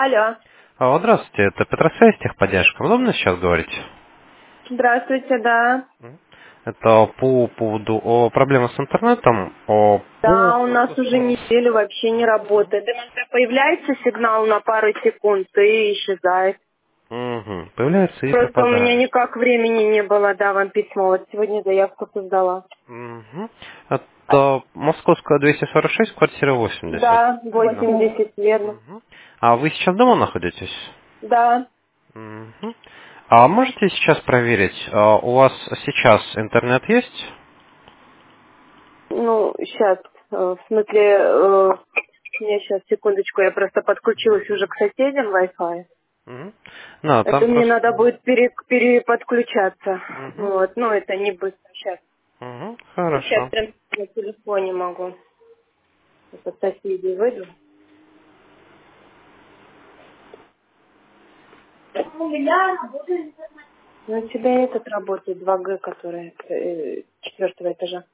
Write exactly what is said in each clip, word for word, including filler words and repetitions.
Алло. Алло, здравствуйте, это Петросвязь, техподдержка. Удобно сейчас говорить? Здравствуйте, да. Мгм. Это по поводу о проблемах с интернетом, о, по Да, у нас уже вопросу... неделю вообще не работает. Иногда появляется сигнал на пару секунд и исчезает. Мгм. Появляется и Просто у меня пропадает. никак времени не было, да, вам письмо. Вот сегодня заявку создала. Мгм. Это Московская двести сорок шесть, квартира восемьдесят. Да, Правильно? восемьдесят, верно. Мгм. А вы сейчас дома находитесь? Да. Мгм. А можете сейчас проверить, а у вас сейчас интернет есть? Ну, сейчас, в смысле, э, мне сейчас, секундочку, я просто подключилась уже к соседям Wi-Fi. Мгм. Да, Это там мне просто... надо будет пере, переподключаться. Мгм. Вот, ну, это не быстро. Сейчас. Мгм. Сейчас Хорошо. прям на телефоне могу. От соседей выйду. Ну, у тебя этот работает два гэ, который э, четвертого этажа.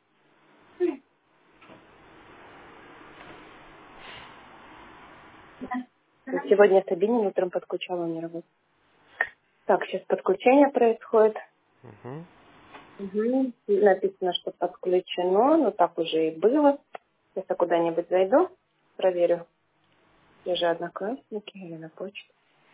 Вот сегодня Сабинин утром подключала, он не работает. Так, сейчас подключение происходит. Мгм. Угу. Написано, что подключено, но так уже и было. Сейчас я куда-нибудь зайду, проверю. Где же одноклассники или на почту.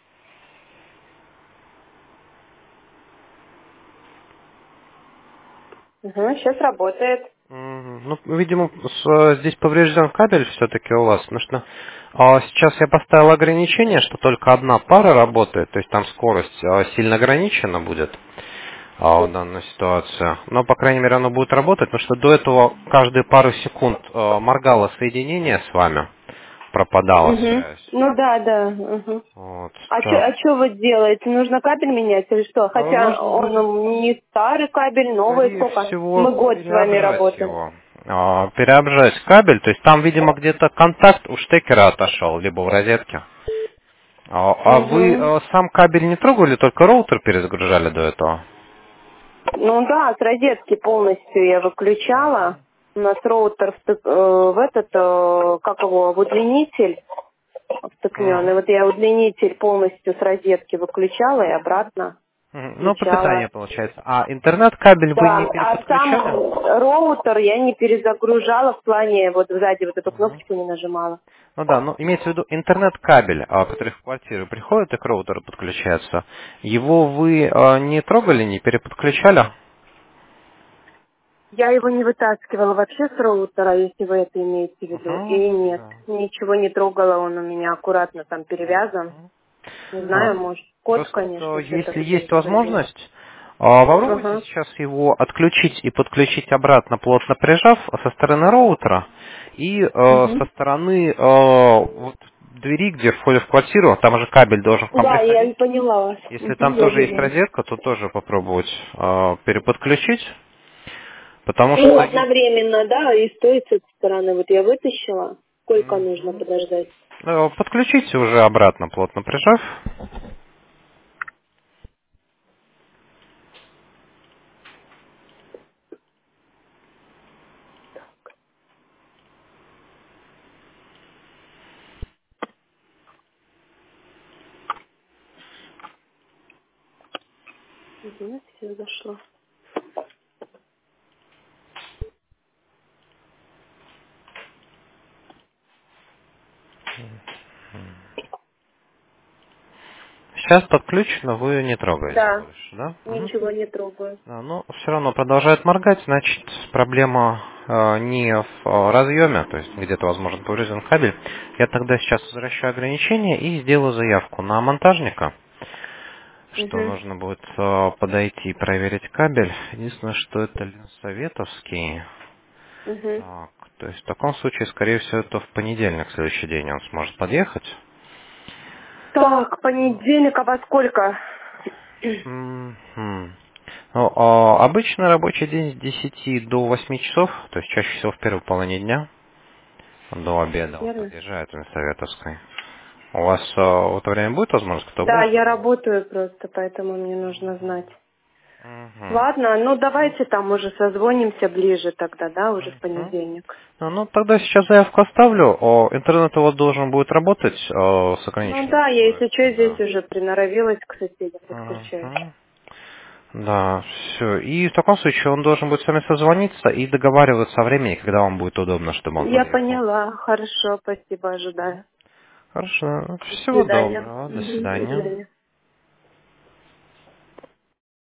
Угу, сейчас работает. Мгм. Ну, видимо, с- э, здесь поврежден кабель все-таки у вас, потому что а, сейчас я поставил ограничение, что только одна пара работает, то есть там скорость а, сильно ограничена будет а, в данной ситуации. Но, по крайней мере, оно будет работать, потому что до этого каждые пару секунд а, моргало соединение с вами, пропадала Угу. связь. Ну да, да. Угу. Вот, А что так. а чё вы делаете? Нужно кабель менять или что? А, Хотя Нужно будет, он не старый кабель, новый скорее сколько? всего, Мы год с вами переобжать работаем. его. А, Переобжать кабель, то есть там, видимо, где-то контакт у штекера отошел, либо в розетке. А а вы Угу. э, сам кабель не трогали, только роутер перезагружали до этого? Ну да, с розетки полностью я выключала. У нас роутер втык- э, в этот, э, как его, в удлинитель втыкнен. И Мгм. вот я удлинитель полностью с розетки выключала и обратно Мгм. Ну, по включала. питанию получается. А интернет-кабель вы Да, не а сам переподключали? роутер я не перезагружала в плане, вот сзади вот эту Мгм. кнопочку не нажимала. Ну да, ну имеется в виду интернет-кабель, а, который в квартиру приходит и к роутеру подключается. Его вы а, не трогали, не переподключали? Я его не вытаскивала вообще с роутера, если вы это имеете в виду. Угу. И нет, Да. ничего не трогала, он у меня аккуратно там перевязан. Мгм. Не А, знаю, может, кот, Просто конечно, что-то если есть каким-то образом. возможность, а, попробуйте Ага. сейчас его отключить и подключить обратно, плотно прижав со стороны роутера и э, Мгм. со стороны э, вот, двери, где входит в квартиру, там же кабель должен к вам Да, я и приходить. поняла вас. Если Мгм, там я тоже есть вижу. розетка, то тоже попробовать э, переподключить, потому Ну, что е- одновременно, да, и стоит с этой стороны. Вот я вытащила. Сколько нужно Мгм. подождать? Э, подключите уже обратно, плотно прижав. Угу, все зашло. Сейчас подключено, вы не трогаете Да, больше, да? Мгм. ничего не трогаю. Да, но все равно продолжает моргать, значит, проблема э, не в э, разъеме, то есть где-то, возможно, поврежден кабель. Я тогда сейчас возвращаю ограничение и сделаю заявку на монтажника, что Угу, нужно будет э, подойти и проверить кабель. Единственное, что это Ленсоветовский. угу. Так, то есть в таком случае, скорее всего, это в понедельник, следующий день он сможет подъехать. Так, понедельник, а во сколько? Мгм. Ну, а, обычно рабочий день с десяти до восьми часов, то есть чаще всего в первой половине дня. До обеда он Верно? подъезжает на Советовской. У вас э, в это время будет возможность, кто Да, будет? я работаю просто, поэтому мне нужно знать. Мгм. Ладно, ну давайте там уже созвонимся ближе тогда, да, уже в Мгм. понедельник. Ну, ну, тогда сейчас заявку оставлю. О, интернет у вас должен будет работать о, с Ну ограниченной да, я если что, скоростью, здесь да. уже приноровилась к соседям, подключаюсь. Мгм. Да, все. И в таком случае он должен будет с вами созвониться и договариваться о времени, когда вам будет удобно, чтобы он Я подъехал. поняла, хорошо, спасибо, ожидаю. Хорошо. До Всего свидания. доброго. До Мгм, до свидания. свидания.